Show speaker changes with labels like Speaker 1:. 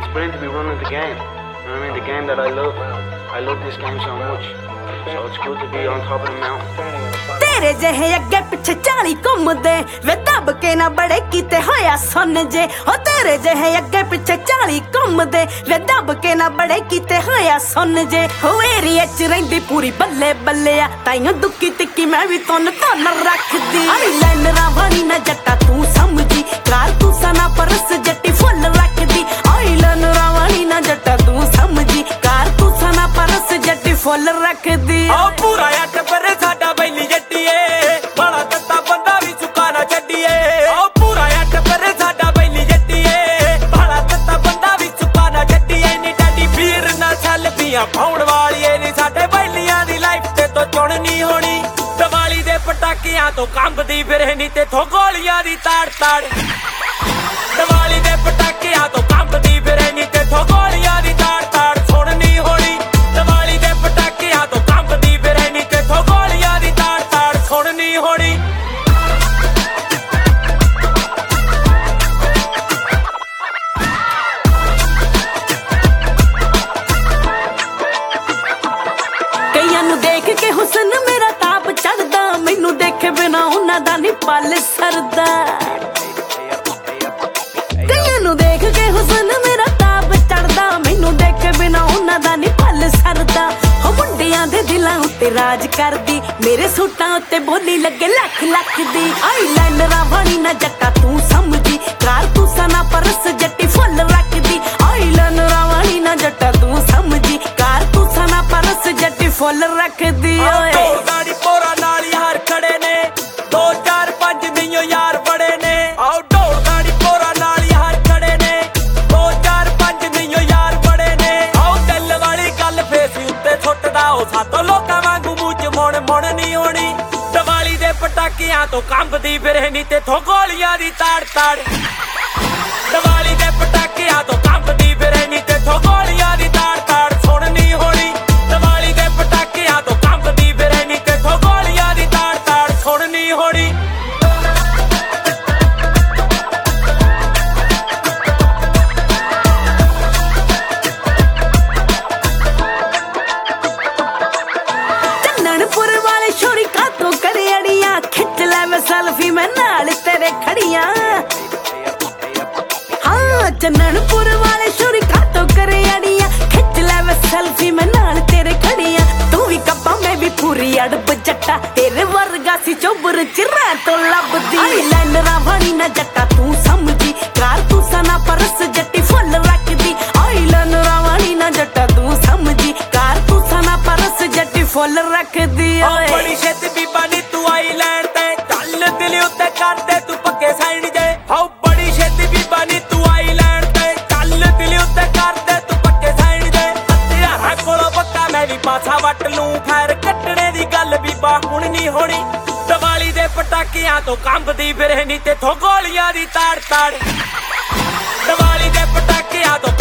Speaker 1: It's brilliant to be running the game. You know what I mean? The game that I love. I love this game so much. So it's good to be on top of the mountain.
Speaker 2: तेरे जहे अगे पिछे 40 घुमदे वे दब के ना बड़े कीते होया सुन जे ओ तेरे जहे अगे पिछे 40 घुमदे वे दब के ना बड़े कीते होया सुन जे हो एरिया च रहिंदी पूरी बल्ले बल्ले आ ताइयों दुक्की तिक्की मैं भी तन रखदी आई लाइनरा वाली ना जट्टा तू समझी कार तू सना परस जट्टी फुल रखदी आई लाइनरा वाली ना जट्टा तू समझी कार तू सना परस जट्टी फुल रखदी
Speaker 3: ओ पूरा अट पर साडा बैली जट्टीए बड़ा तत्ता बंदा भी चुका ना छड्डीए ओ पूरा अट पर साडा बैली जट्टीए बड़ा तत्ता बंदा भी चुका ना छड्डीए नी डाडी पीर ना छल पियां पाउण वालीए नी साडे बैलियां दी लाइफ ते तो चुन नहीं होनी दिवाली दे पटाकियां तो कंबदी फिर नी ते थो गोलियां दी ताड़ ताड़ दिवाली दे पटाकियां तो कंबदी फिर नी ते थो गोलियां दी ताड़ ताड़ सुन नहीं होनी दिवाली दे पटाकियां तो कंबदी फिर नी ते थो गोलियां दी ताड़ ताड़ सुन नहीं होनी
Speaker 2: कईयां नू देख के हुसन मेरा ताप चढ़दा मैनू देखे बिना उन्हां दा नी पल सरदा कईयां नू देख के हुसन मेरा ताप चढ़दा मैनू देखे बिना उन्हां दा नी पल सरदा हो मुंडियां दे दिलां उत्ते राज करदी मेरे सूटां उत्ते बोली लगे लख लख दी आई लाइनरा वाली ना जट्टा तू समझी कार तू सना परस जट्टी फुल रखदी आई लाइनरा वाली ना जट्टा तू समझी कार तू सना परस जट्टी फुल रखदी ओए
Speaker 3: दाड़ी पोरा नाल यार खड़े ने 2 4 5 दियो यार बड़े ने आओ ढोल दाड़ी पोरा नाल यार खड़े ने 2 4 5 दियो यार बड़े ने आओ दिल वाली गल फेस उत्ते छुटदा ओ सातों लोकां वांगू मूंह च मुण नहीं होनी दिवाली दे पटाकियां तो कंबदी फिर नी ते थो गोलियां दी ताड़ ताड़ दिवाली दे पटाकियां तो कंबदी फिर नी ते थो गोलियां दी ताड़ ताड़ सुन नहीं होनी दिवाली दे पटाकियां तो कंबदी फिर नी ते थो गोलियां दी ताड़ ताड़ सुन नहीं होनी
Speaker 2: चन्ननपुर वाले छोरी कातों करे अड़ियां खिच ले मैं सेल्फी मैं नाल तेरे खड़ियां हाँ चन्ननपुर वाले छोरी कातों करे अड़ियां खिच ले मैं सेल्फी मैं नाल तेरे खड़ियां तू भी कब्बा मैं भी पूरी अड़ब जट्टा तेरे वर्गा सी चोबर चिरा तो लभदी आई लाइनरा वाली ना जट्टा तू समझी कार तू सना परस जट्टी फुल रखदी आई लाइनरा वाली ना जट्टा तू समझी कार तू सना परस जट्टी फुल रखदी ओए
Speaker 3: बड़ी छेती बीबा नी तू आई लैंड ते चल दिल उत्ते कर दे तू पक्के साइड जे हाउ बड़ी छेती बीबा नी तू आई लैंड ते चल दिल उत्ते कर दे तू पक्के साइड जे हत्यारा कोलों पक्का मैं भी पाछा वट लूं खैर कट्टने दी गल बीबा हुण नहीं होनी दिवाली दे पटाकियां तो कंबदी फिर नी ते थो गोलियां दी ताड़ ताड़ दिवाली दे पटाकियां तो